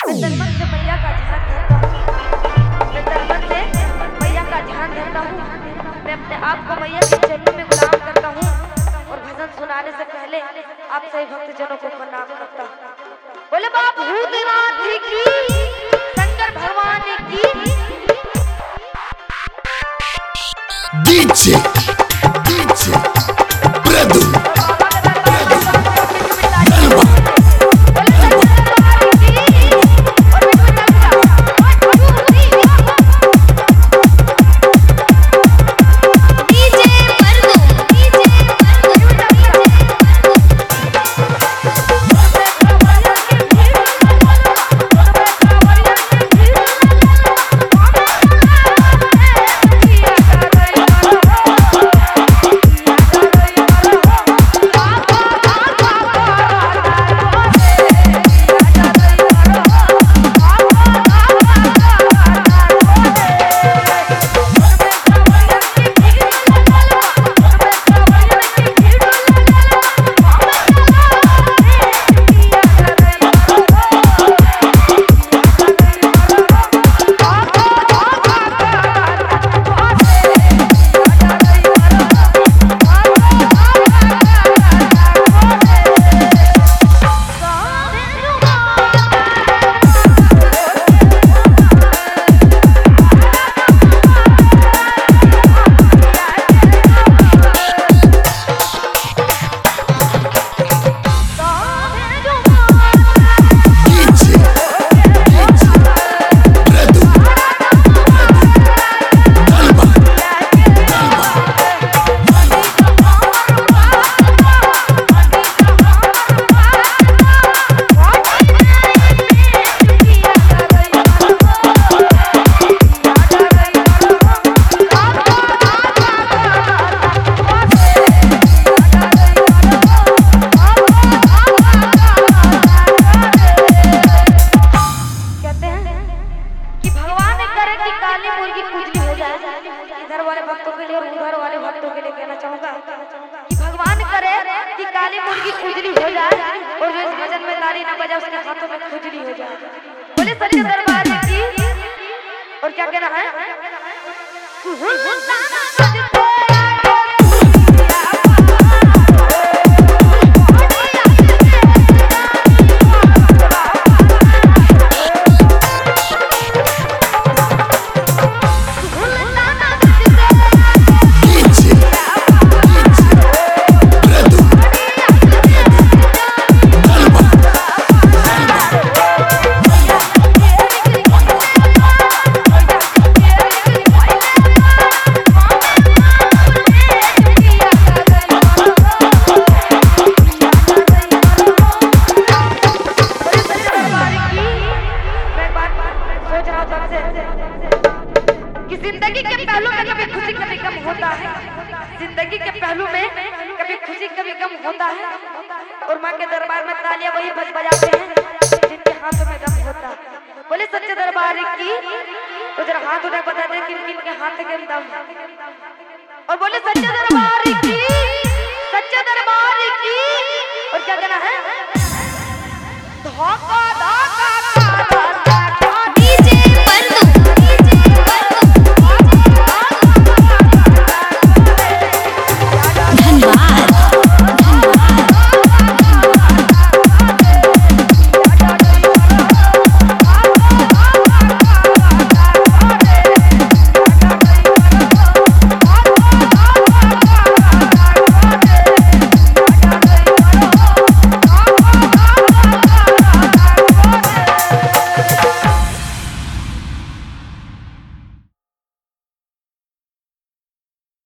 तन से मैया का ध्यान धरता हूँ, मैं तन से मैया का ध्यान धरता हूँ। मैं अपने आप को मैया के चरणों में गुलाम करता हूँ और भजन सुनाने से पहले आप सभी भक्तजनों को प्रणाम करता हूँ। बोले बाप भूतनाथ की, शंकर भगवान की। डीजे डीजे प्रदू इधर वाले भक्तों के लिए और उधर वाले भक्तों के लिए कहना चाहूंगा कि भगवान करे कि काली मुर्गी खुजली हो जाए और जो इस भजन में ताली ना बजाए उसके हाथों में खुजली हो जाए। बोले सच्चे दरबार की। और क्या कहना है? जिंदगी के पहलू में कभी खुशी कभी गम होता है, जिंदगी के पहलू में कभी खुशी कभी गम होता है। और माँ के दरबार में तालियां वही बज बजाते हैं जिनके हाथों में गम होता है। बोले सच्चे दरबार की। तो जरा हाथ उठा बता दे किन किन के हाथ में दम है। और बोले सच्चे दरबार की, सच्चे दरबार की। और क्या कहना है? धोखा धोखा